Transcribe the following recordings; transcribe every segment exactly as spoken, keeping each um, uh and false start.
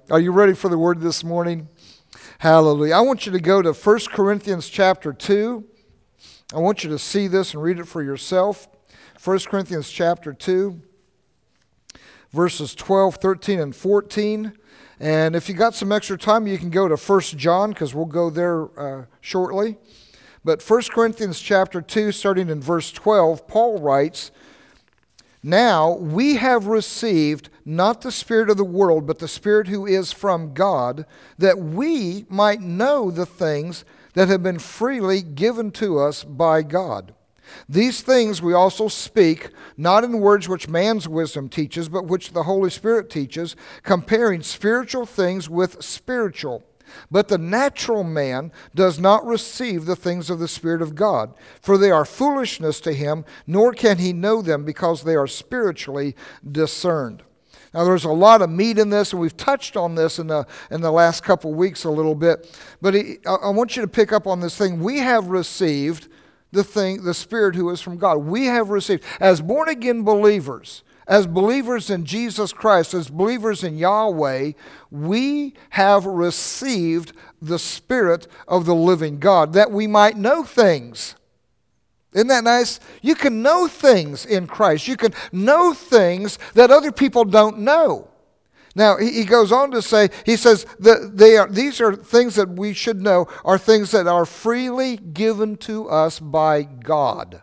Are you ready for the word this morning? Hallelujah. I want you to go to First Corinthians chapter two. I want you to see this and read it for yourself. First Corinthians chapter two, verses twelve, thirteen, and fourteen. And if you got some extra time, you can go to First John, because we'll go there uh, shortly. But First Corinthians chapter two, starting in verse twelve, Paul writes, "Now we have received not the spirit of the world, but the Spirit who is from God, that we might know the things that have been freely given to us by God. These things we also speak, not in words which man's wisdom teaches, but which the Holy Spirit teaches, comparing spiritual things with spiritual. But the natural man does not receive the things of the Spirit of God, for they are foolishness to him, nor can he know them, because they are spiritually discerned." Now, there's a lot of meat in this, and we've touched on this in the in the last couple weeks a little bit. But he, I, I want you to pick up on this thing. We have received the thing, the Spirit who is from God. We have received, as born-again believers, as believers in Jesus Christ, as believers in Yahweh, we have received the Spirit of the living God, that we might know things. Isn't that nice? You can know things in Christ. You can know things that other people don't know. Now, he goes on to say, he says that they are, these are things that we should know, are things that are freely given to us by God.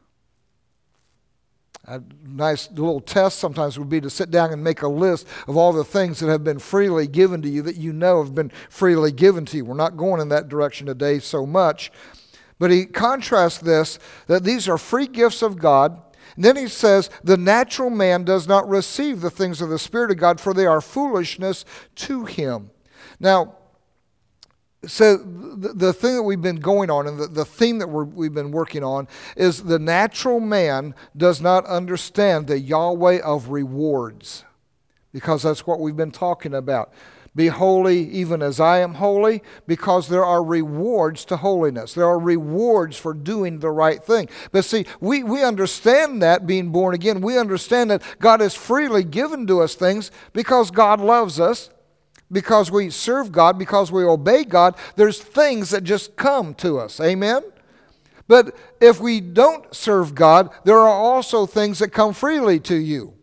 A nice little test sometimes would be to sit down and make a list of all the things that have been freely given to you, that you know have been freely given to you. We're not going in that direction today so much. But he contrasts this, that these are free gifts of God. And then he says, the natural man does not receive the things of the Spirit of God, for they are foolishness to him. Now, so the, the thing that we've been going on, and the, the theme that we're, we've been working on, is the natural man does not understand the Yahweh of rewards, because that's what we've been talking about. Be holy even as I am holy, because there are rewards to holiness. There are rewards for doing the right thing. But see, we, we understand that being born again. We understand that God has freely given to us things because God loves us, because we serve God, because we obey God. There's things that just come to us. Amen? But if we don't serve God, there are also things that come freely to you.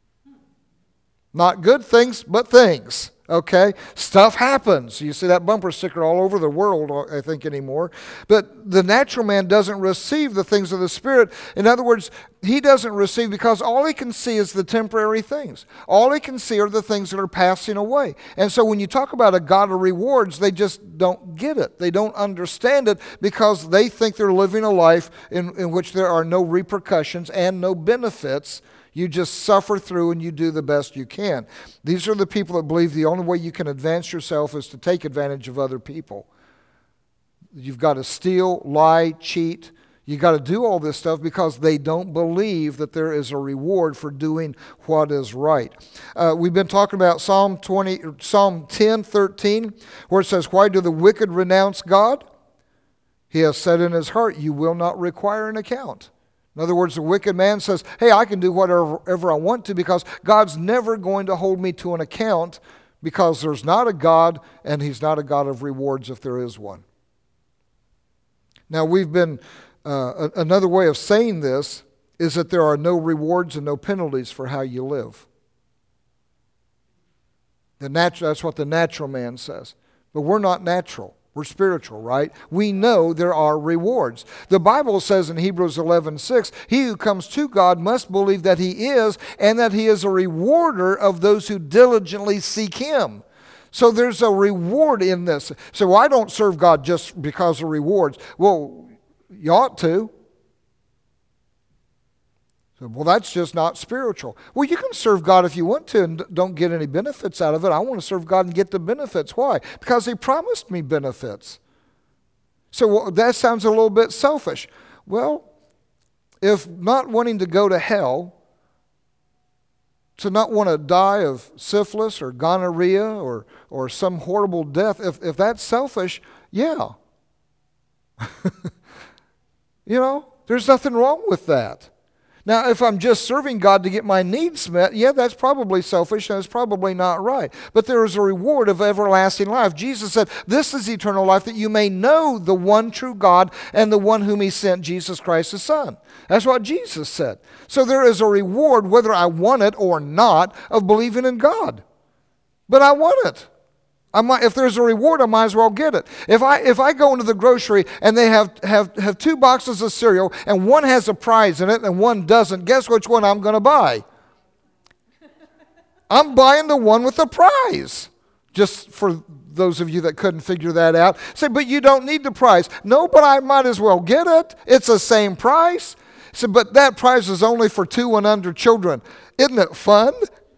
Not good things, but things. Okay? Stuff happens. You see that bumper sticker all over the world, I think, anymore. But the natural man doesn't receive the things of the Spirit. In other words, he doesn't receive because all he can see is the temporary things. All he can see are the things that are passing away. And so when you talk about a God of rewards, they just don't get it. They don't understand it because they think they're living a life in, in which there are no repercussions and no benefits. You just suffer through and you do the best you can. These are the people that believe the only way you can advance yourself is to take advantage of other people. You've got to steal, lie, cheat. You've got to do all this stuff because they don't believe that there is a reward for doing what is right. Uh, we've been talking about Psalm twenty, Psalm ten, thirteen, where it says, "Why do the wicked renounce God? He has said in his heart, you will not require an account." In other words, the wicked man says, hey, I can do whatever I want to because God's never going to hold me to an account, because there's not a God, and he's not a God of rewards if there is one. Now, we've been, uh, another way of saying this is that there are no rewards and no penalties for how you live. The natural, that's what the natural man says. But we're not natural. We're spiritual, right? We know there are rewards. The Bible says in Hebrews eleven six, he who comes to God must believe that he is, and that he is a rewarder of those who diligently seek him. So there's a reward in this. So I don't serve God just because of rewards. Well, you ought to. So, well, that's just not spiritual. Well, you can serve God if you want to and don't get any benefits out of it. I want to serve God and get the benefits. Why? Because he promised me benefits. So well, that sounds a little bit selfish. Well, if not wanting to go to hell, to not want to die of syphilis or gonorrhea or, or some horrible death, if, if that's selfish, yeah. You know, there's nothing wrong with that. Now, if I'm just serving God to get my needs met, yeah, that's probably selfish and it's probably not right. But there is a reward of everlasting life. Jesus said, this is eternal life, that you may know the one true God and the one whom he sent, Jesus Christ his Son. That's what Jesus said. So there is a reward, whether I want it or not, of believing in God. But I want it. I might, if there's a reward, I might as well get it. If I if I go into the grocery and they have, have, have two boxes of cereal and one has a prize in it and one doesn't, guess which one I'm going to buy? I'm buying the one with the prize. Just for those of you that couldn't figure that out. Say, but you don't need the prize. No, but I might as well get it. It's the same price. Say, but that prize is only for two and under children. Isn't it fun?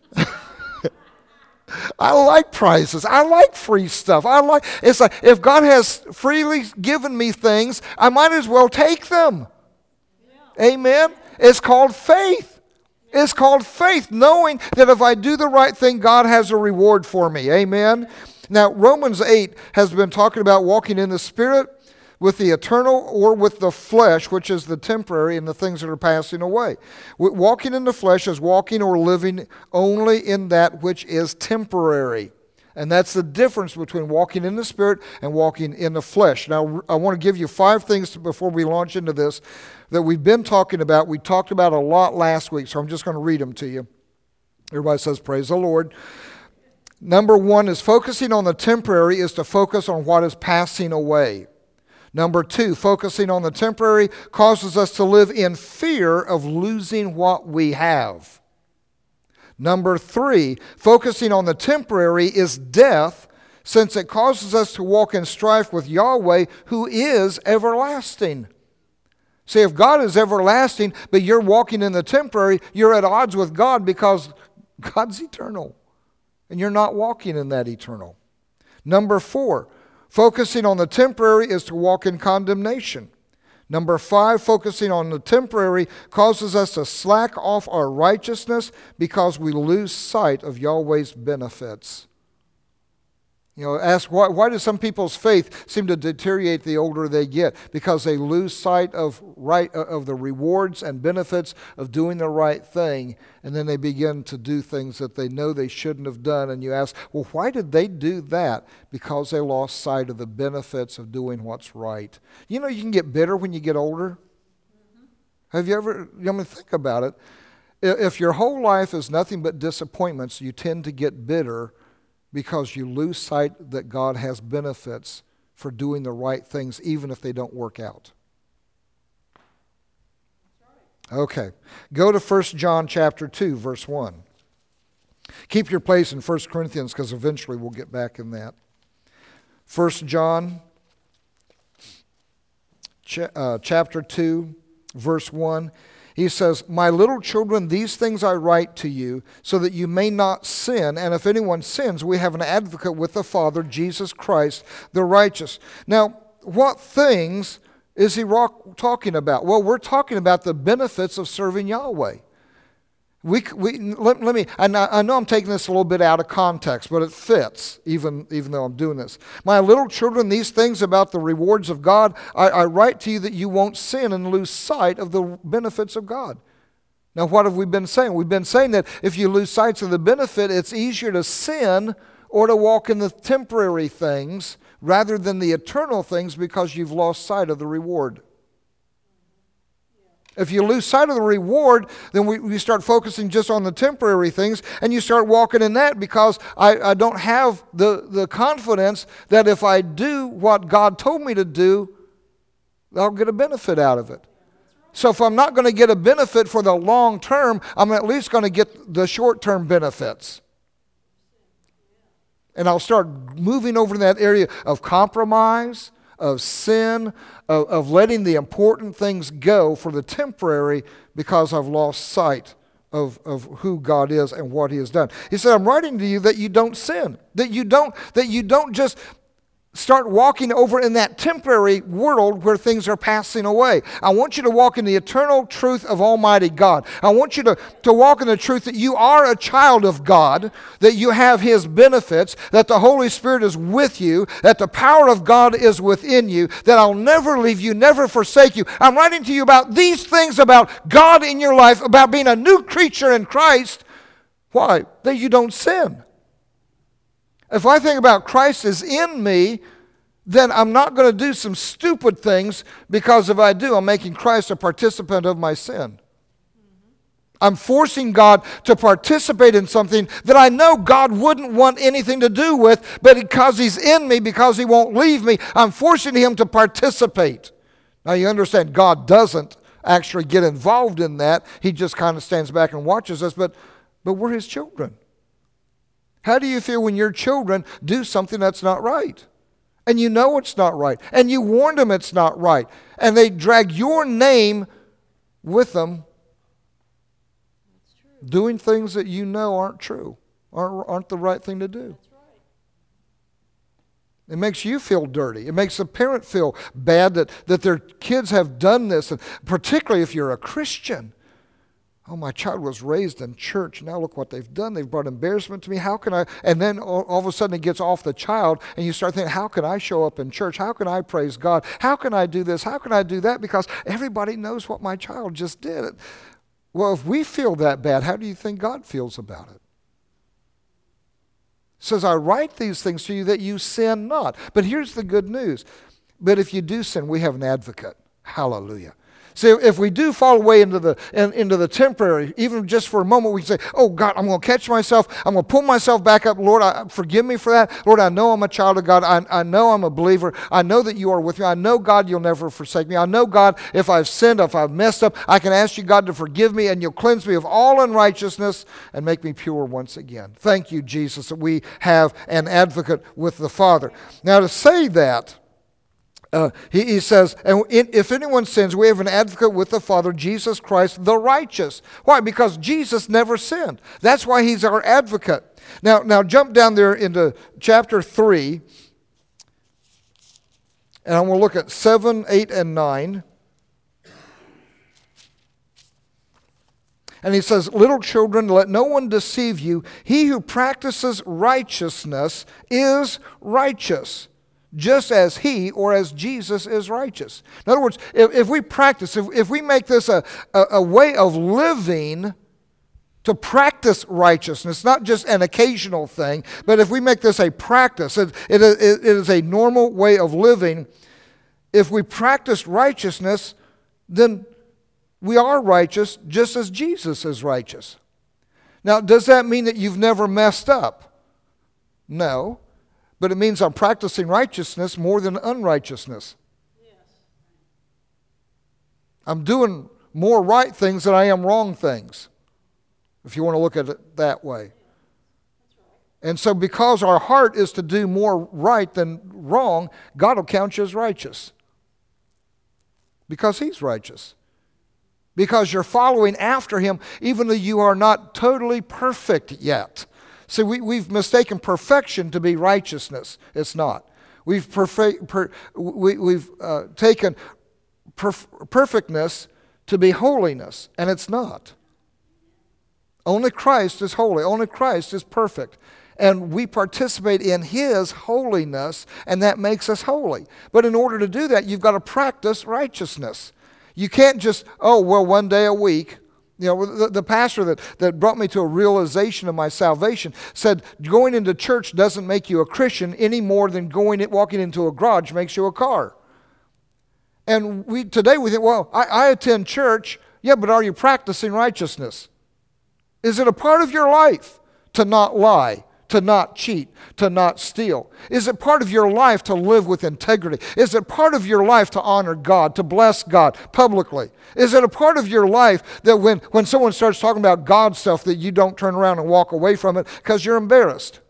I like prizes. I like free stuff. I like, it's like, if God has freely given me things, I might as well take them. Yeah. Amen? It's called faith. It's called faith, knowing that if I do the right thing, God has a reward for me. Amen? Now, Romans eight has been talking about walking in the Spirit with the eternal or with the flesh, which is the temporary and the things that are passing away. Walking in the flesh is walking or living only in that which is temporary. And that's the difference between walking in the Spirit and walking in the flesh. Now, I want to give you five things before we launch into this that we've been talking about. We talked about a lot last week, so I'm just going to read them to you. Everybody says, praise the Lord. Number one is focusing on the temporary is to focus on what is passing away. Number two, focusing on the temporary causes us to live in fear of losing what we have. Number three, focusing on the temporary is death, since it causes us to walk in strife with Yahweh, who is everlasting. See, if God is everlasting, but you're walking in the temporary, you're at odds with God because God's eternal, and you're not walking in that eternal. Number four, focusing on the temporary is to walk in condemnation. Number five, focusing on the temporary causes us to slack off our righteousness because we lose sight of Yahweh's benefits. You know, ask why, why does some people's faith seem to deteriorate the older they get? Because they lose sight of right of the rewards and benefits of doing the right thing, and then they begin to do things that they know they shouldn't have done. And you ask, well, why did they do that? Because they lost sight of the benefits of doing what's right. You know, you can get bitter when you get older. Mm-hmm. Have you ever? I mean, think about it. If your whole life is nothing but disappointments, you tend to get bitter, because you lose sight that God has benefits for doing the right things, even if they don't work out. Okay. Go to First John chapter two, verse one. Keep your place in First Corinthians, because eventually we'll get back in that. First John ch- uh, chapter two, verse one. He says, my little children, these things I write to you so that you may not sin. And if anyone sins, we have an advocate with the Father, Jesus Christ, the righteous. Now, what things is he rock, talking about? Well, we're talking about the benefits of serving Yahweh. We, we let, let me, and I, I know I'm taking this a little bit out of context, but it fits, even, even though I'm doing this. My little children, these things about the rewards of God, I, I write to you that you won't sin and lose sight of the benefits of God. Now, what have we been saying? We've been saying that if you lose sight of the benefit, it's easier to sin or to walk in the temporary things rather than the eternal things because you've lost sight of the reward. If you lose sight of the reward, then we, we start focusing just on the temporary things, and you start walking in that because I, I don't have the, the confidence that if I do what God told me to do, I'll get a benefit out of it. So if I'm not going to get a benefit for the long term, I'm at least going to get the short-term benefits. And I'll start moving over in that area of compromise, of sin, of, of letting the important things go for the temporary because I've lost sight of, of who God is and what He has done. He said, I'm writing to you that you don't sin, that you don't, that you don't just start walking over in that temporary world where things are passing away. I want you to walk in the eternal truth of Almighty God. I want you to, to walk in the truth that you are a child of God, that you have His benefits, that the Holy Spirit is with you, that the power of God is within you, that I'll never leave you, never forsake you. I'm writing to you about these things about God in your life, about being a new creature in Christ. Why? That you don't sin. If I think about Christ is in me, then I'm not going to do some stupid things, because if I do, I'm making Christ a participant of my sin. I'm forcing God to participate in something that I know God wouldn't want anything to do with, but because He's in me, because He won't leave me, I'm forcing Him to participate. Now you understand, God doesn't actually get involved in that. He just kind of stands back and watches us, but, but we're His children. How do you feel when your children do something that's not right? And you know it's not right. And you warned them it's not right. And they drag your name with them, doing things that you know aren't true, aren't, aren't the right thing to do. It makes you feel dirty. It makes the parent feel bad that, that their kids have done this, and particularly if you're a Christian. Oh, my child was raised in church. Now look what they've done. They've brought embarrassment to me. How can I? And then all, all of a sudden it gets off the child, and you start thinking, how can I show up in church? How can I praise God? How can I do this? How can I do that? Because everybody knows what my child just did. Well, if we feel that bad, how do you think God feels about it? It says, I write these things to you that you sin not. But here's the good news. But if you do sin, we have an advocate. Hallelujah. See, if we do fall away into the in, into the temporary, even just for a moment, we can say, oh, God, I'm going to catch myself. I'm going to pull myself back up. Lord, I, forgive me for that. Lord, I know I'm a child of God. I, I know I'm a believer. I know that you are with me. I know, God, you'll never forsake me. I know, God, if I've sinned, if I've messed up, I can ask you, God, to forgive me, and you'll cleanse me of all unrighteousness and make me pure once again. Thank you, Jesus, that we have an advocate with the Father. Now, to say that, Uh, he, he says, and if anyone sins, we have an advocate with the Father, Jesus Christ, the righteous. Why? Because Jesus never sinned. That's why He's our advocate. Now, now jump down there into chapter three, and I'm going to look at seven, eight, and nine. And he says, little children, let no one deceive you. He who practices righteousness is righteous, just as He, or as Jesus, is righteous. In other words, if, if we practice, if, if we make this a, a, a way of living to practice righteousness, not just an occasional thing, but if we make this a practice, it, it, it is a normal way of living. If we practice righteousness, then we are righteous just as Jesus is righteous. Now, does that mean that you've never messed up? No. But it means I'm practicing righteousness more than unrighteousness. Yes. I'm doing more right things than I am wrong things, if you want to look at it that way. That's right. And so because our heart is to do more right than wrong, God will count you as righteous. Because He's righteous. Because you're following after Him, even though you are not totally perfect yet. See, we, we've mistaken perfection to be righteousness. It's not. We've, perfe- per, we, we've uh, taken perf- perfectness to be holiness, and it's not. Only Christ is holy. Only Christ is perfect. And we participate in His holiness, and that makes us holy. But in order to do that, you've got to practice righteousness. You can't just, oh, well, one day a week. You know, the, the pastor that, that brought me to a realization of my salvation said going into church doesn't make you a Christian any more than going it, walking into a garage makes you a car. And we today we think, well, I, I attend church. Yeah, but are you practicing righteousness? Is it a part of your life to not lie, to not cheat, to not steal? Is it part of your life to live with integrity? Is it part of your life to honor God, to bless God publicly? Is it a part of your life that when, when someone starts talking about God stuff that you don't turn around and walk away from it because you're embarrassed?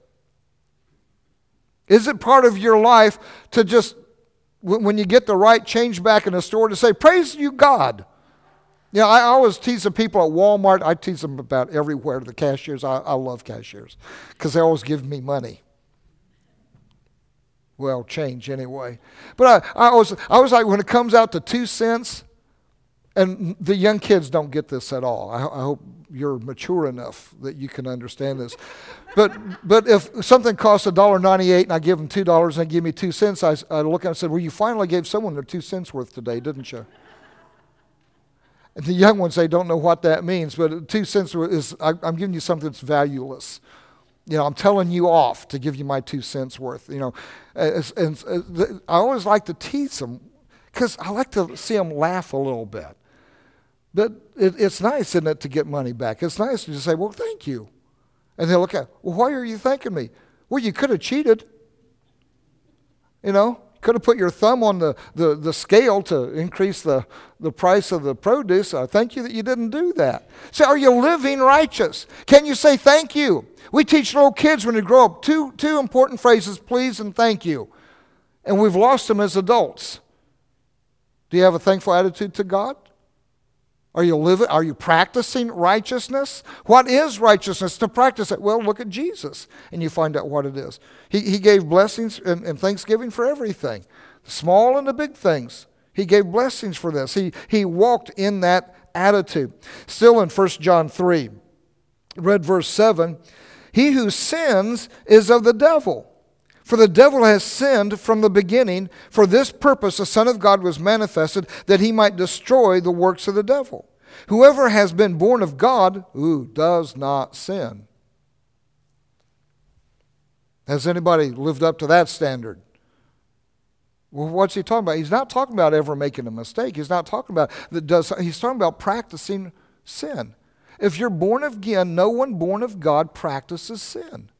Is it part of your life to just, when you get the right change back in the store, to say, praise you, God? You know, I always tease the people at Walmart. I tease them about everywhere, the cashiers. I, I love cashiers because they always give me money. Well, change anyway. But I, I was I was like, when it comes out to two cents, and the young kids don't get this at all. I, I hope you're mature enough that you can understand this. But but if something costs one dollar and ninety-eight cents and I give them two dollars and they give me two cents, I, I look at them and said, well, you finally gave someone their two cents worth today, didn't you? And the young ones, they don't know what that means, but two cents is, I, I'm giving you something that's valueless. You know, I'm telling you off to give you my two cents worth. You know, and, and, and I always like to tease them because I like to see them laugh a little bit. But it, it's nice, isn't it, to get money back? It's nice to just say, well, thank you. And they'll look at, well, why are you thanking me? Well, you could have cheated. You know, could have put your thumb on the, the, the scale to increase the, the price of the produce. I thank you that you didn't do that. So are you living righteous? Can you say thank you? We teach little kids when they grow up two, two important phrases, please and thank you. And we've lost them as adults. Do you have a thankful attitude to God? Are you living? Are you practicing righteousness? What is righteousness? To practice it. Well, look at Jesus, and you find out what it is. He, he gave blessings and, and thanksgiving for everything, the small and the big things. He gave blessings for this. He, he walked in that attitude. Still in First John three, read verse seven, he who sins is of the devil. For the devil has sinned from the beginning. For this purpose the Son of God was manifested, that he might destroy the works of the devil. Whoever has been born of God, ooh, does not sin. Has anybody lived up to that standard? Well, what's he talking about? He's not talking about ever making a mistake. He's not talking about that does. He's talking about practicing sin. If you're born again, no one born of God practices sin.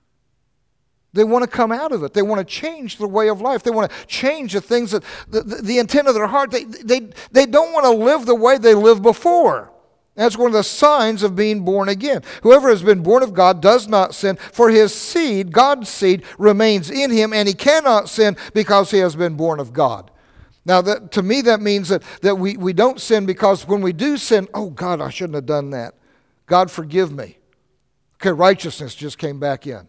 They want to come out of it. They want to change the way of life. They want to change the things that, the, the, the intent of their heart. They, they, they don't want to live the way they lived before. That's one of the signs of being born again. Whoever has been born of God does not sin, for his seed, God's seed, remains in him, and he cannot sin because he has been born of God. Now, that, to me, that means that, that we, we don't sin because when we do sin, oh, God, I shouldn't have done that. God, forgive me. Okay, righteousness just came back in.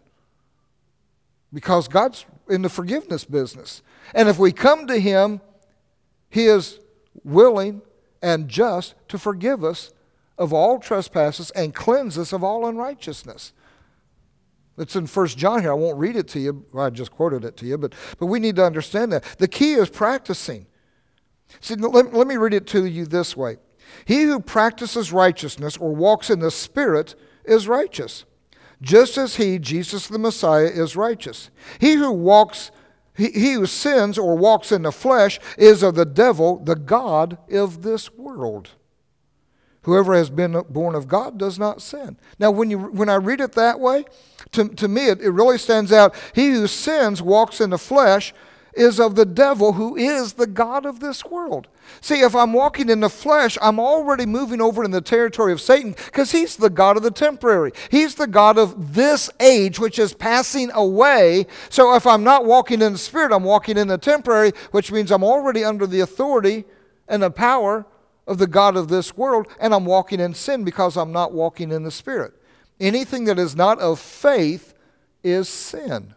Because God's in the forgiveness business. And if we come to him, he is willing and just to forgive us of all trespasses and cleanse us of all unrighteousness. It's in First John here. I won't read it to you. Well, I just quoted it to you. But, but we need to understand that. The key is practicing. See, let, let me read it to you this way. He who practices righteousness or walks in the Spirit is righteous, just as he, Jesus the Messiah, is righteous. He who walks, he, he who sins or walks in the flesh is of the devil, the god of this world. Whoever has been born of God does not sin. Now, when you when I read it that way, to, to me it, it really stands out. He who sins, walks in the flesh, is of the devil, who is the god of this world. See, if I'm walking in the flesh, I'm already moving over in the territory of Satan because he's the god of the temporary. He's the god of this age, which is passing away. So if I'm not walking in the Spirit, I'm walking in the temporary, which means I'm already under the authority and the power of the god of this world, and I'm walking in sin because I'm not walking in the Spirit. Anything that is not of faith is sin.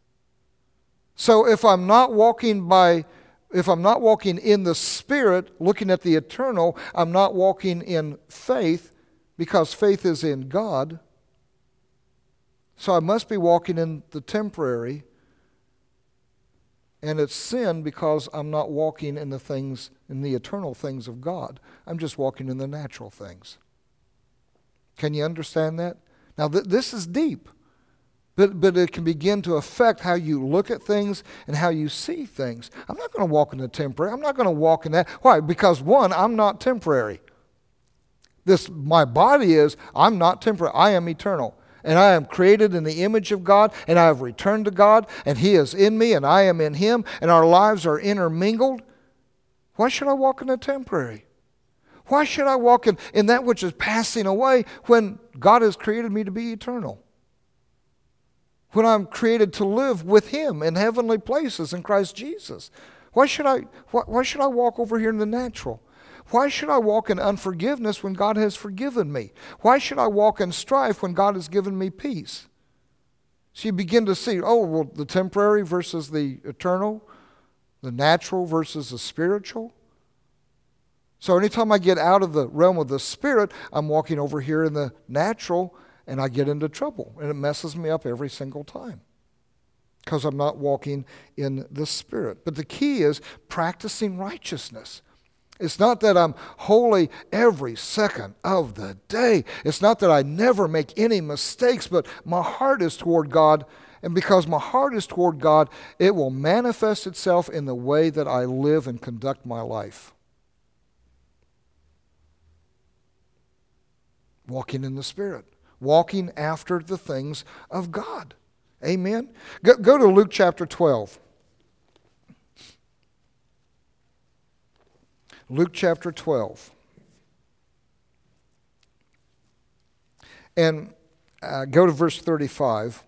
So if I'm not walking by, if I'm not walking in the Spirit, looking at the eternal, I'm not walking in faith because faith is in God. So I must be walking in the temporary, and it's sin because I'm not walking in the things, in the eternal things of God. I'm just walking in the natural things. Can you understand that? Now th- this is deep. But, but it can begin to affect how you look at things and how you see things. I'm not going to walk in the temporary. I'm not going to walk in that. Why? Because one, I'm not temporary. This, my body is, I'm not temporary. I am eternal. And I am created in the image of God, and I have returned to God, and he is in me, and I am in him, and our lives are intermingled. Why should I walk in the temporary? Why should I walk in, in that which is passing away when God has created me to be eternal? When I'm created to live with him in heavenly places in Christ Jesus. Why should I, why, why should I walk over here in the natural? Why should I walk in unforgiveness when God has forgiven me? Why should I walk in strife when God has given me peace? So you begin to see, oh, well, the temporary versus the eternal, the natural versus the spiritual. So anytime I get out of the realm of the spirit, I'm walking over here in the natural, and I get into trouble. And it messes me up every single time because I'm not walking in the spirit. But the key is practicing righteousness. It's not that I'm holy every second of the day. It's not that I never make any mistakes, but my heart is toward God. And because my heart is toward God, it will manifest itself in the way that I live and conduct my life. Walking in the Spirit. Walking after the things of God. Amen? Go, go to Luke chapter twelve. Luke chapter twelve. And uh, go to verse thirty-five.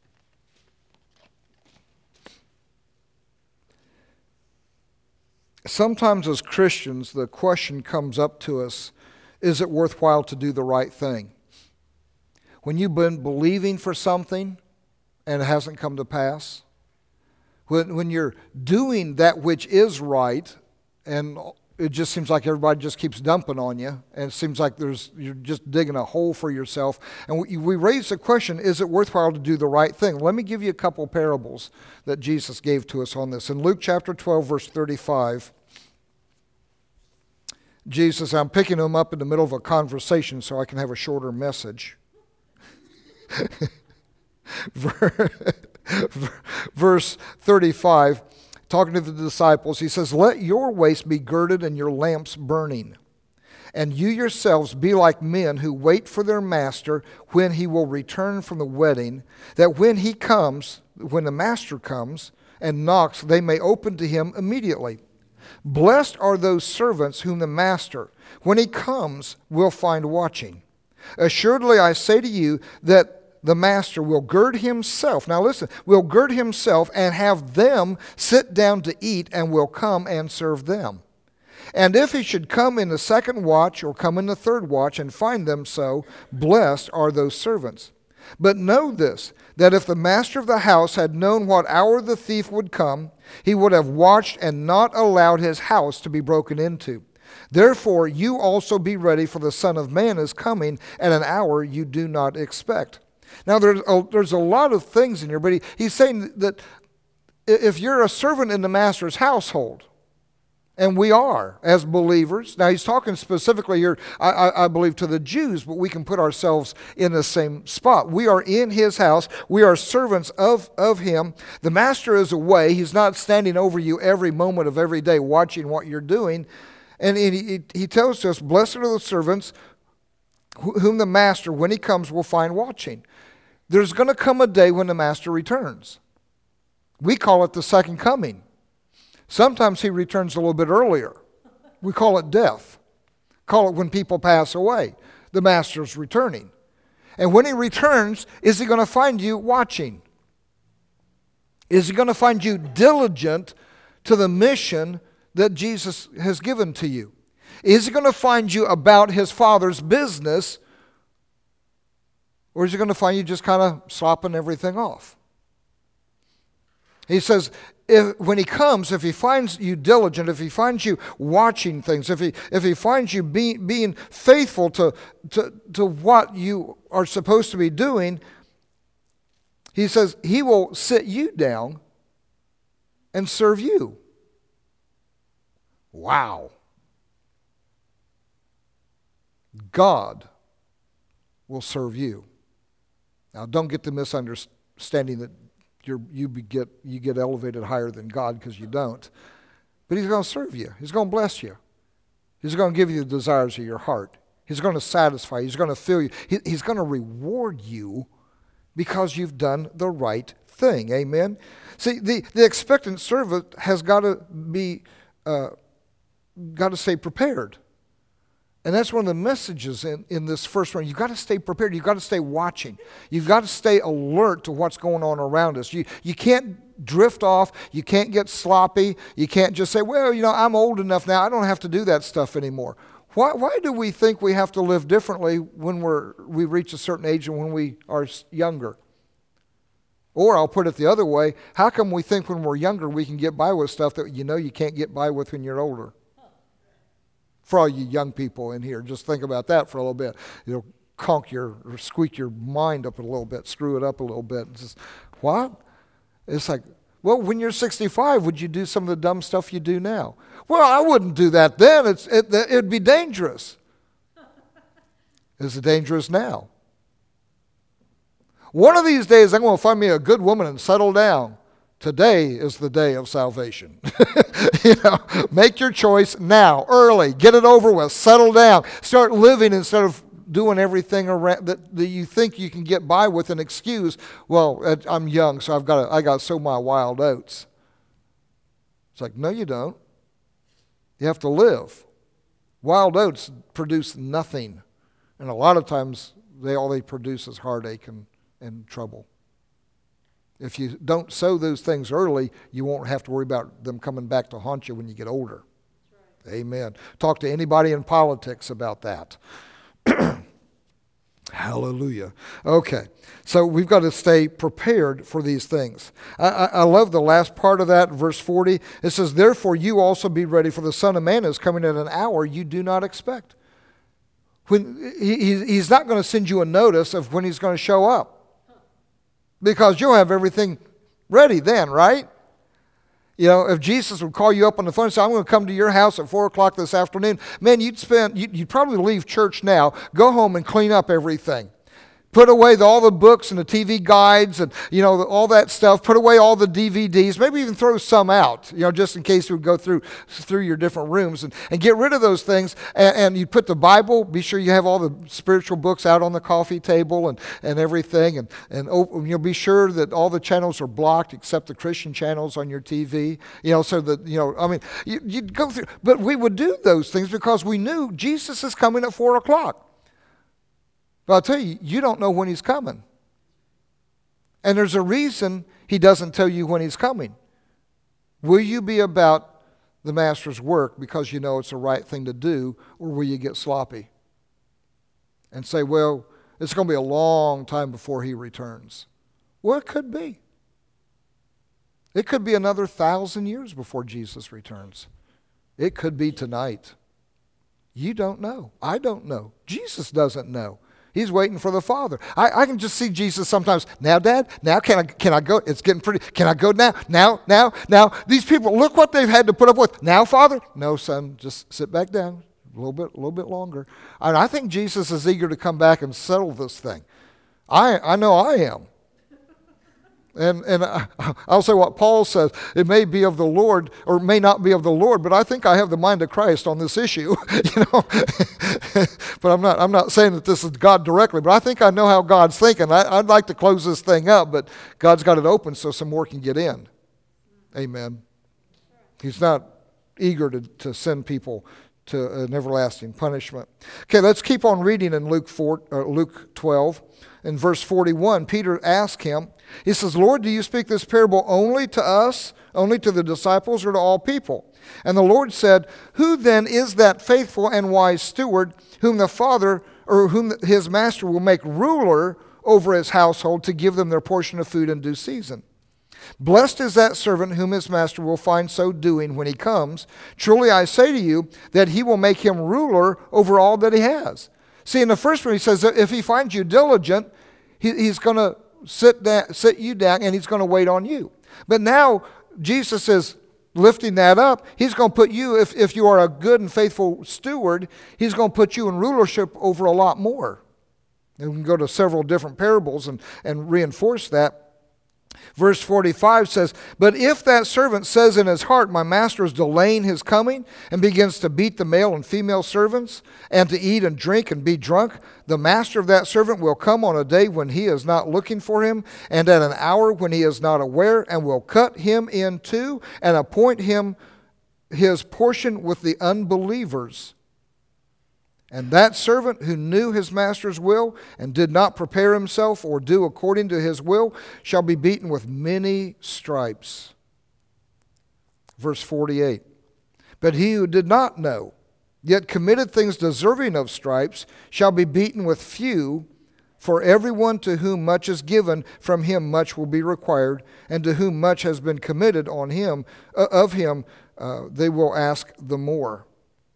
Sometimes as Christians, the question comes up to us, is it worthwhile to do the right thing? When you've been believing for something and it hasn't come to pass, when, when you're doing that which is right and it just seems like everybody just keeps dumping on you, and it seems like there's you're just digging a hole for yourself. And we, we raise the question, is it worthwhile to do the right thing? Let me give you a couple parables that Jesus gave to us on this. In Luke chapter twelve, verse thirty-five, Jesus, I'm picking him up in the middle of a conversation so I can have a shorter message. Verse thirty-five, talking to the disciples, he says, "Let your waist be girded and your lamps burning. And you yourselves be like men who wait for their master when he will return from the wedding, that when he comes, when the master comes and knocks, they may open to him immediately. Blessed are those servants whom the master, when he comes, will find watching. Assuredly, I say to you that the master will gird himself," now listen, "will gird himself and have them sit down to eat and will come and serve them. And if he should come in the second watch or come in the third watch and find them so, blessed are those servants. But know this, that if the master of the house had known what hour the thief would come, he would have watched and not allowed his house to be broken into. Therefore, you also be ready, for the Son of Man is coming at an hour you do not expect." Now, there's a, there's a lot of things in here, but he, he's saying that if you're a servant in the master's household, and we are as believers. Now, he's talking specifically here, I, I, I believe, to the Jews, but we can put ourselves in the same spot. We are in his house. We are servants of, of him. The master is away. He's not standing over you every moment of every day watching what you're doing. And he, he tells us, "Blessed are the servants whom the master, when he comes, will find watching." There's going to come a day when the master returns. We call it the second coming. Sometimes he returns a little bit earlier. We call it death. Call it when people pass away. The master's returning. And when he returns, is he going to find you watching? Is he going to find you diligent to the mission that Jesus has given to you? Is he going to find you about his Father's business? Or is he going to find you just kind of slopping everything off? He says, if, when he comes, if he finds you diligent, if he finds you watching things, if he if he finds you be, being faithful to, to, to what you are supposed to be doing, he says he will sit you down and serve you. Wow. God will serve you. Now, don't get the misunderstanding that you're, you get you get elevated higher than God, because you don't. But he's going to serve you. He's going to bless you. He's going to give you the desires of your heart. He's going to satisfy you. He's going to fill you. He, he's going to reward you because you've done the right thing. Amen? See, the, the expectant servant has got to be, uh, got to stay prepared. And that's one of the messages in, in this first one. You've got to stay prepared. You've got to stay watching. You've got to stay alert to what's going on around us. You, you can't drift off. You can't get sloppy. You can't just say, well, you know, I'm old enough now. I don't have to do that stuff anymore. Why, why do we think we have to live differently when we're, we reach a certain age and when we are younger? Or I'll put it the other way, how come we think when we're younger we can get by with stuff that you know you can't get by with when you're older? For all you young people in here, just think about that for a little bit. You'll conk your, or squeak your mind up a little bit, screw it up a little bit. It's just, what? It's like, well, when you're sixty-five, would you do some of the dumb stuff you do now? Well, I wouldn't do that then. It's, it, it'd be dangerous. Is it dangerous now? One of these days, I'm going to find me a good woman and settle down. Today is the day of salvation. You know, make your choice now, early. Get it over with. Settle down. Start living instead of doing everything around that, that you think you can get by with an excuse. Well, I'm young, so I've got to, I got to sow my wild oats. It's like, no, you don't. You have to live. Wild oats produce nothing, and a lot of times they all they produce is heartache and, and trouble. If you don't sow those things early, you won't have to worry about them coming back to haunt you when you get older. Right. Amen. Talk to anybody in politics about that. Hallelujah. Okay, so we've got to stay prepared for these things. I, I, I love the last part of that, verse forty. It says, therefore you also be ready, for the Son of Man is coming at an hour you do not expect. When he, He's not going to send you a notice of when he's going to show up. Because you'll have everything ready then, right? You know, if Jesus would call you up on the phone and say, I'm going to come to your house at four o'clock this afternoon, man, you'd spend, you'd, you'd probably leave church now, go home and clean up everything. Put away the, all the books and the T V guides and, you know, the, all that stuff. Put away all the D V Ds. Maybe even throw some out, you know, just in case you would go through through your different rooms. And, and get rid of those things. And, and you put the Bible, be sure you have all the spiritual books out on the coffee table and, and everything. And, and open, you'll be sure that all the channels are blocked except the Christian channels on your T V. You know, so that, you know, I mean, you, you'd go through. But we would do those things because we knew Jesus is coming at four o'clock. But I'll tell you, you don't know when he's coming. And there's a reason he doesn't tell you when he's coming. Will you be about the master's work because you know it's the right thing to do, or will you get sloppy and say, well, it's going to be a long time before he returns? Well, it could be. It could be another thousand years before Jesus returns. It could be tonight. You don't know. I don't know. Jesus doesn't know. He's waiting for the Father. I, I can just see Jesus sometimes. Now, Dad, now can I can I go? It's getting pretty. Can I go now? Now, now, now. These people, look what they've had to put up with. Now, Father? No, son, just sit back down a little bit, a little bit longer. And I think Jesus is eager to come back and settle this thing. I I know I am. And and I, I'll say what Paul says. It may be of the Lord or may not be of the Lord, but I think I have the mind of Christ on this issue. You know, but I'm not. I'm not saying that this is God directly, but I think I know how God's thinking. I, I'd like to close this thing up, but God's got it open so some more can get in. Amen. He's not eager to, to send people to an everlasting punishment. Okay, let's keep on reading in Luke four, or Luke twelve. In verse forty-one, Peter asked him, he says, Lord, do you speak this parable only to us, only to the disciples, or to all people? And the Lord said, who then is that faithful and wise steward whom the father, or whom his master will make ruler over his household to give them their portion of food in due season? Blessed is that servant whom his master will find so doing when he comes. Truly I say to you that he will make him ruler over all that he has. See, in the first one he says that if he finds you diligent, he, he's going to sit down, sit you down, and he's going to wait on you. But now Jesus is lifting that up. He's going to put you, if, if you are a good and faithful steward, he's going to put you in rulership over a lot more. And we can go to several different parables and, and reinforce that. Verse forty-five says, but if that servant says in his heart, my master is delaying his coming, and begins to beat the male and female servants, and to eat and drink and be drunk, the master of that servant will come on a day when he is not looking for him, and at an hour when he is not aware, and will cut him in two, and appoint him his portion with the unbelievers. And that servant who knew his master's will and did not prepare himself or do according to his will shall be beaten with many stripes. Verse forty-eight. But he who did not know, yet committed things deserving of stripes, shall be beaten with few. For everyone to whom much is given, from him much will be required, and to whom much has been committed on him, uh, of him, uh, they will ask the more.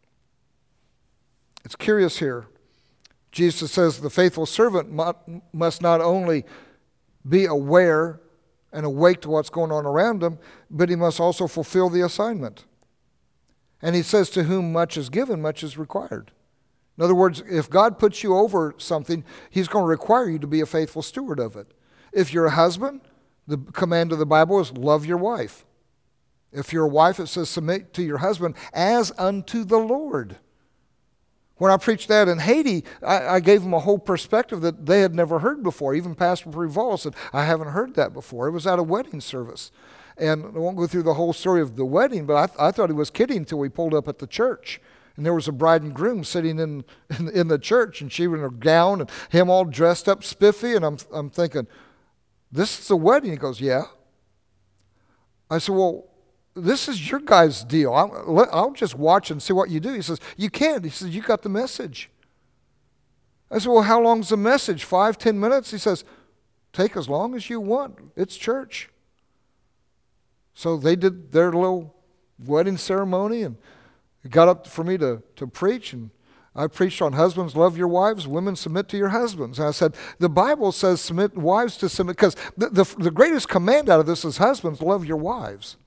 It's curious here. Jesus says the faithful servant must not only be aware and awake to what's going on around him, but he must also fulfill the assignment. And he says, to whom much is given, much is required. In other words, if God puts you over something, he's going to require you to be a faithful steward of it. If you're a husband, the command of the Bible is love your wife. If you're a wife, it says submit to your husband as unto the Lord. When I preached that in Haiti, I, I gave them a whole perspective that they had never heard before. Even Pastor Preval said, I haven't heard that before. It was at a wedding service. And I won't go through the whole story of the wedding, but I, th- I thought he was kidding until we pulled up at the church. And there was a bride and groom sitting in, in, in the church, and she was in her gown, and him all dressed up spiffy. And I'm, I'm thinking, this is a wedding? He goes, yeah. I said, well, this is your guys' deal. I'll, I'll just watch and see what you do. He says, you can't. He says, you got the message. I said, well, how long's the message? Five, ten minutes? He says, take as long as you want. It's church. So they did their little wedding ceremony, and it got up for me to, to preach, and I preached on husbands, love your wives, women, submit to your husbands. And I said, the Bible says submit wives to submit, because the, the, the greatest command out of this is husbands, love your wives.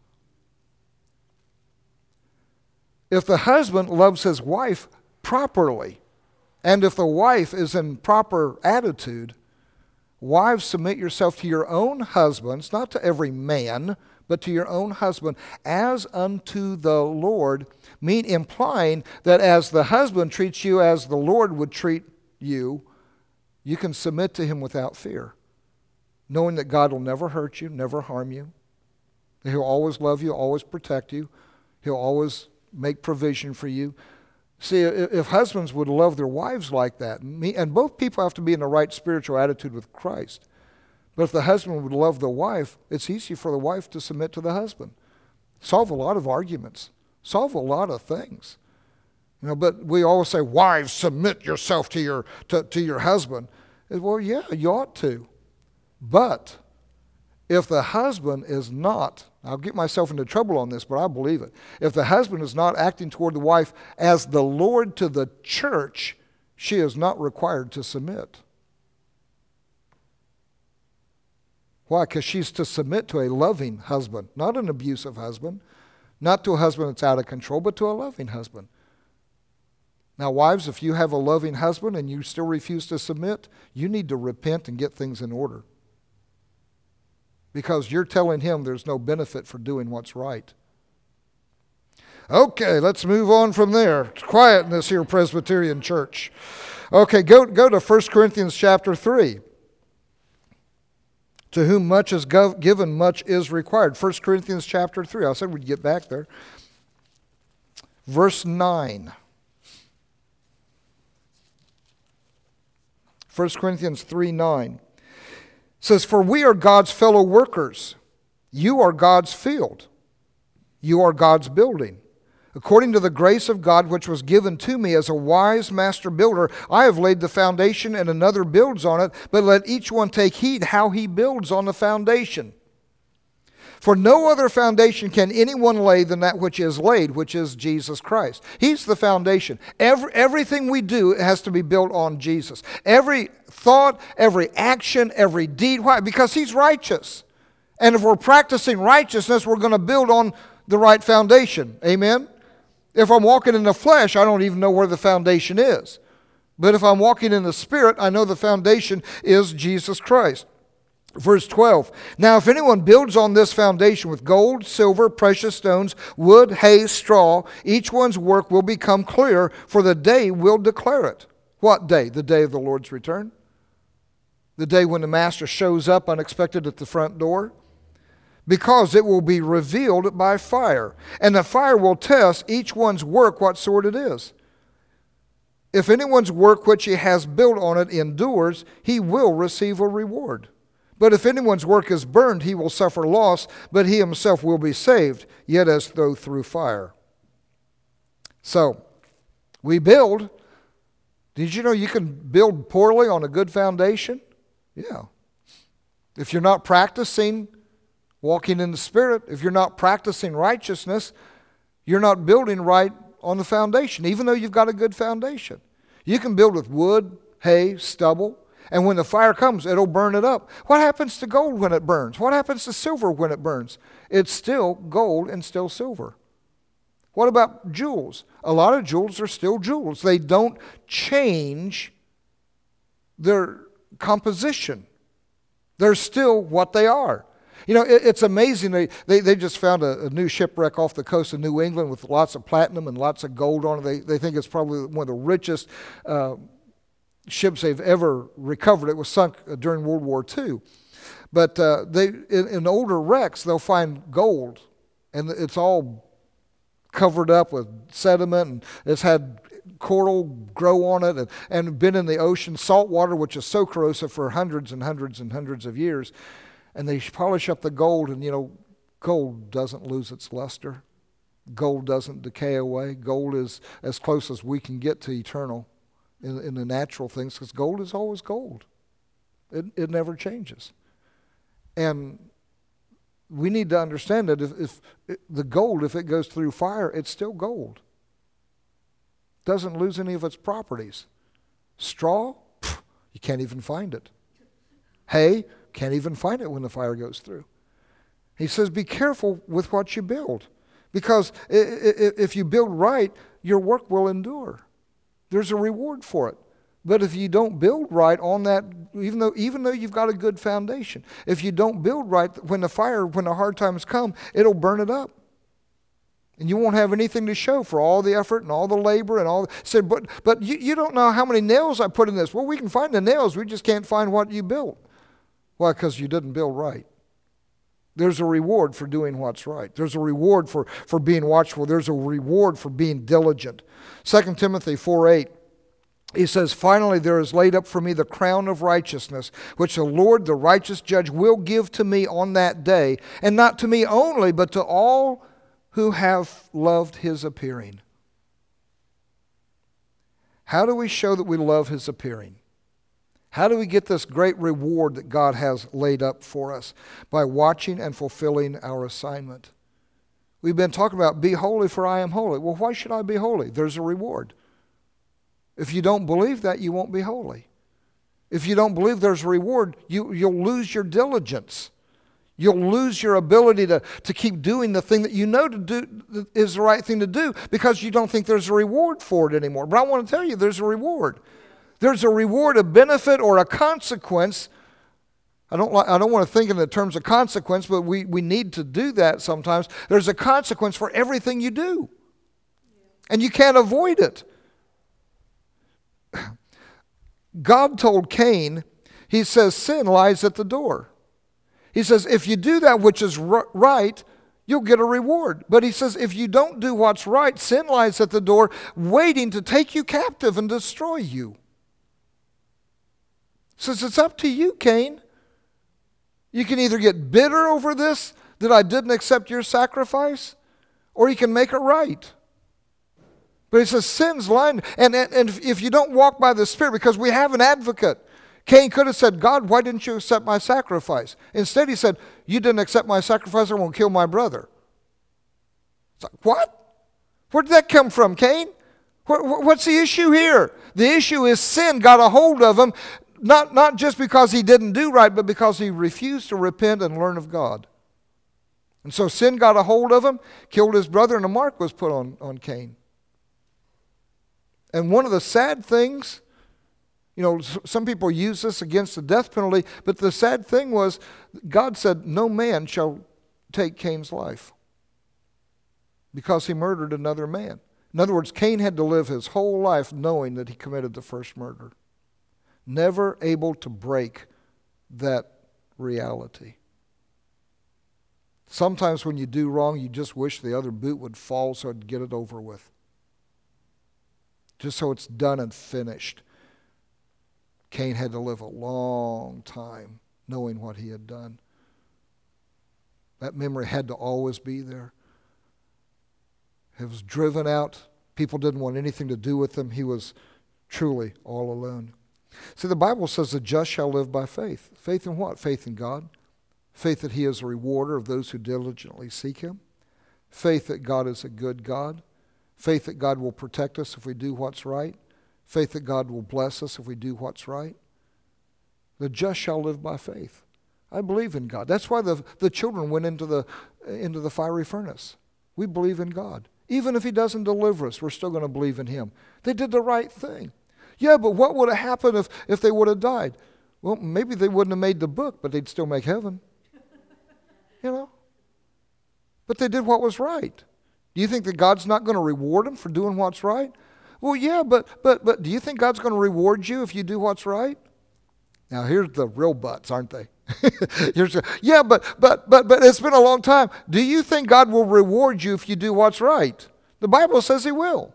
If the husband loves his wife properly, and if the wife is in proper attitude, wives, submit yourself to your own husbands, not to every man, but to your own husband, as unto the Lord, mean implying that as the husband treats you as the Lord would treat you, you can submit to him without fear, knowing that God will never hurt you, never harm you. He'll always love you, always protect you. He'll always make provision for you. See, if husbands would love their wives like that, and both people have to be in the right spiritual attitude with Christ, but if the husband would love the wife, it's easy for the wife to submit to the husband. Solve a lot of arguments. Solve a lot of things. You know, but we always say, wives, submit yourself to your to, to your husband. Well, yeah, you ought to. But if the husband is not, I'll get myself into trouble on this, but I believe it. If the husband is not acting toward the wife as the Lord to the church, she is not required to submit. Why? Because she's to submit to a loving husband, not an abusive husband, not to a husband that's out of control, but to a loving husband. Now, wives, if you have a loving husband and you still refuse to submit, you need to repent and get things in order. Because you're telling him there's no benefit for doing what's right. Okay, let's move on from there. It's quiet in this here Presbyterian church. Okay, go, go to First Corinthians chapter three. To whom much is gov- given, much is required. First Corinthians chapter three. I said we'd get back there. Verse nine. First Corinthians three nine. Says, for we are God's fellow workers. You are God's field. You are God's building. According to the grace of God which was given to me as a wise master builder, I have laid the foundation and another builds on it, but let each one take heed how he builds on the foundation. For no other foundation can anyone lay than that which is laid, which is Jesus Christ. He's the foundation. Every, everything we do has to be built on Jesus. Every thought, every action, every deed. Why? Because he's righteous. And if we're practicing righteousness, we're going to build on the right foundation. Amen? If I'm walking in the flesh, I don't even know where the foundation is. But if I'm walking in the Spirit, I know the foundation is Jesus Christ. Verse twelve, now if anyone builds on this foundation with gold, silver, precious stones, wood, hay, straw, each one's work will become clear, for the day will declare it. What day? The day of the Lord's return. The day when the master shows up unexpected at the front door. Because it will be revealed by fire, and the fire will test each one's work what sort it is. If anyone's work which he has built on it endures, he will receive a reward. But if anyone's work is burned, he will suffer loss, but he himself will be saved, yet as though through fire. So, we build. Did you know you can build poorly on a good foundation? Yeah. If you're not practicing walking in the Spirit, if you're not practicing righteousness, you're not building right on the foundation, even though you've got a good foundation. You can build with wood, hay, stubble, and when the fire comes, it'll burn it up. What happens to gold when it burns? What happens to silver when it burns? It's still gold and still silver. What about jewels? A lot of jewels are still jewels. They don't change their composition. They're still what they are. You know, it, it's amazing. They, they, they just found a, a new shipwreck off the coast of New England with lots of platinum and lots of gold on it. They, they think it's probably one of the richest uh, ships they've ever recovered. It was sunk during World War Two. But uh, they in, in older wrecks, they'll find gold, and it's all covered up with sediment, and it's had coral grow on it, and, and been in the ocean, salt water, which is so corrosive for hundreds and hundreds and hundreds of years. And they polish up the gold, and you know, gold doesn't lose its luster. Gold doesn't decay away. Gold is as close as we can get to eternal in, in the natural things, because gold is always gold. It, it never changes. And we need to understand that if, if it, the gold, if it goes through fire, it's still gold. Doesn't lose any of its properties. Straw, pff, you can't even find it. Hay, can't even find it when the fire goes through. He says, be careful with what you build, because if you build right, your work will endure. There's a reward for it. But if you don't build right on that, even though even though you've got a good foundation, if you don't build right, when the fire, when the hard times come, it'll burn it up. And you won't have anything to show for all the effort and all the labor and all. Said, but but you, you don't know how many nails I put in this. Well, we can find the nails. We just can't find what you built. Why? Because you didn't build right. There's a reward for doing what's right. There's a reward for, for being watchful. There's a reward for being diligent. Second Timothy four eight. He says, finally, there is laid up for me the crown of righteousness, which the Lord, the righteous judge, will give to me on that day, and not to me only, but to all who have loved his appearing. How do we show that we love his appearing? How do we get this great reward that God has laid up for us? By watching and fulfilling our assignment. We've been talking about, be holy for I am holy. Well, why should I be holy? There's a reward. If you don't believe that, you won't be holy. If you don't believe there's a reward, you, you'll lose your diligence. You'll lose your ability to, to keep doing the thing that you know to do is the right thing to do, because you don't think there's a reward for it anymore. But I want to tell you, there's a reward. There's a reward, a benefit, or a consequence. I don't, I don't want to think in the terms of consequence, but we, we need to do that sometimes. There's a consequence for everything you do. And you can't avoid it. God told Cain, he says, sin lies at the door. He says, if you do that which is right, you'll get a reward. But he says, if you don't do what's right, sin lies at the door, waiting to take you captive and destroy you. He says, it's up to you, Cain. You can either get bitter over this, that I didn't accept your sacrifice, or you can make it right. But he says, sin's lying. And, and, and if you don't walk by the Spirit, because we have an advocate. Cain could have said, God, why didn't you accept my sacrifice? Instead, he said, you didn't accept my sacrifice, I'm going to kill my brother. It's like, what? Where did that come from, Cain? What, what's the issue here? The issue is sin got a hold of him, not, not just because he didn't do right, but because he refused to repent and learn of God. And so sin got a hold of him, killed his brother, and a mark was put on, on Cain. And one of the sad things, you know, some people use this against the death penalty, but the sad thing was God said, no man shall take Cain's life because he murdered another man. In other words, Cain had to live his whole life knowing that he committed the first murder, never able to break that reality. Sometimes when you do wrong, you just wish the other boot would fall so I'd get it over with. Just so it's done and finished. Cain had to live a long time knowing what he had done. That memory had to always be there. He was driven out. People didn't want anything to do with him. He was truly all alone. See, the Bible says the just shall live by faith. Faith in what? Faith in God. Faith that he is a rewarder of those who diligently seek him. Faith that God is a good God. Faith that God will protect us if we do what's right. Faith that God will bless us if we do what's right. The just shall live by faith. I believe in God. That's why the, the children went into the, into the fiery furnace. We believe in God. Even if he doesn't deliver us, we're still going to believe in him. They did the right thing. Yeah, but what would have happened if, if they would have died? Well, maybe they wouldn't have made the book, but they'd still make heaven. You know? But they did what was right. Do you think that God's not going to reward them for doing what's right? Well, yeah, but but but do you think God's going to reward you if you do what's right? Now, here's the real buts, aren't they? here's the, yeah, but but but but it's been a long time. Do you think God will reward you if you do what's right? The Bible says he will.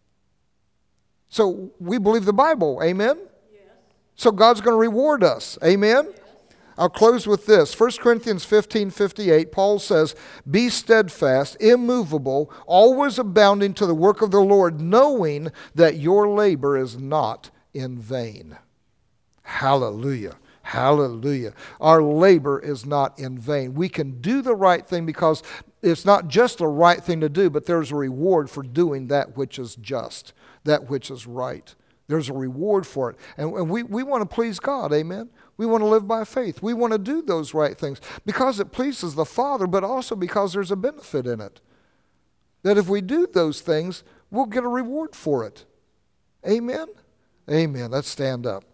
So we believe the Bible, amen? Yes. So God's going to reward us, amen? Yes. I'll close with this. First Corinthians fifteen fifty-eight, Paul says, be steadfast, immovable, always abounding to the work of the Lord, knowing that your labor is not in vain. Hallelujah. Hallelujah. Our labor is not in vain. We can do the right thing because it's not just the right thing to do, but there's a reward for doing that which is just, that which is right. There's a reward for it. And, and we, we want to please God, amen? We want to live by faith. We want to do those right things because it pleases the Father, but also because there's a benefit in it. That if we do those things, we'll get a reward for it. Amen? Amen. Let's stand up.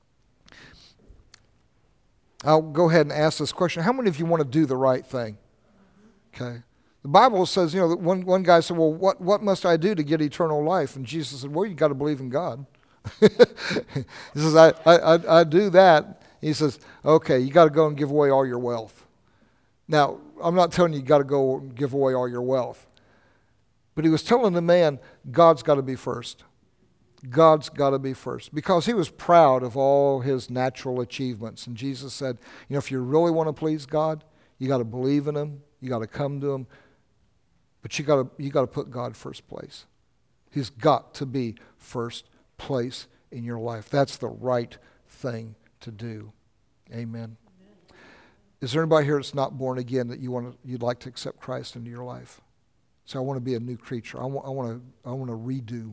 I'll go ahead and ask this question. How many of you want to do the right thing? Okay. The Bible says, you know, one, one guy said, well, what, what must I do to get eternal life? And Jesus said, well, you got to believe in God. He says, I, I, I do that. He says, okay, you got to go and give away all your wealth. Now, I'm not telling you you got to go and give away all your wealth. But he was telling the man, God's got to be first. God's got to be first. Because he was proud of all his natural achievements. And Jesus said, you know, if you really want to please God, you got to believe in him. You got to come to him. But you got to you got to put God first place. He's got to be first place in your life. That's the right thing to do. Amen. Amen. Is there anybody here that's not born again that you want to, you'd like to accept Christ into your life? So I want to be a new creature. I want I want to I want to redo.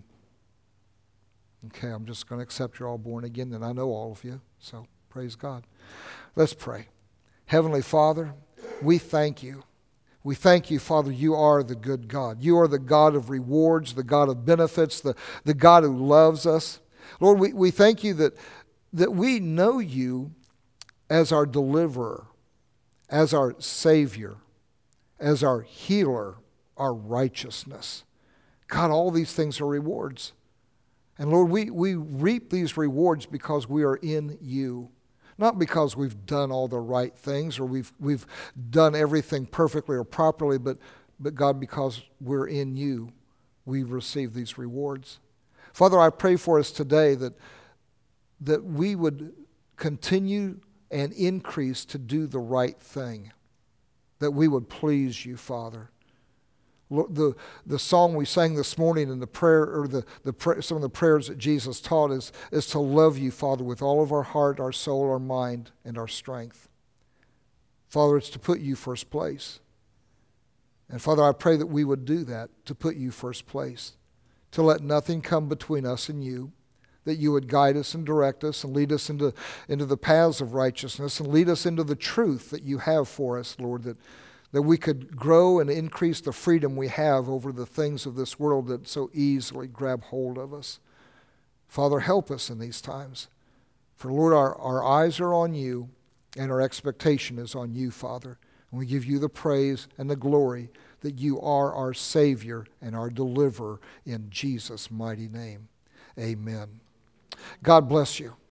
Okay, I'm just going to accept you're all born again, and I know all of you. So praise God. Let's pray. Heavenly Father, we thank you. We thank you, Father, you are the good God. You are the God of rewards, the God of benefits, the, the God who loves us. Lord, we, we thank you that, that we know you as our deliverer, as our Savior, as our healer, our righteousness. God, all these things are rewards. And Lord, we, we reap these rewards because we are in you. Not because we've done all the right things or we've we've done everything perfectly or properly, but, but God, because we're in you, we receive these rewards. Father, I pray for us today that, that we would continue and increase to do the right thing, that we would please you, Father. The, the song we sang this morning and the prayer, or the, the some of the prayers that Jesus taught is, is to love you, Father, with all of our heart, our soul, our mind, and our strength. Father, it's to put you first place. And Father, I pray that we would do that, to put you first place, to let nothing come between us and you, that you would guide us and direct us and lead us into, into the paths of righteousness and lead us into the truth that you have for us, Lord, that that we could grow and increase the freedom we have over the things of this world that so easily grab hold of us. Father, help us in these times. For Lord, our, our eyes are on you and our expectation is on you, Father. And we give you the praise and the glory that you are our Savior and our deliverer in Jesus' mighty name. Amen. God bless you.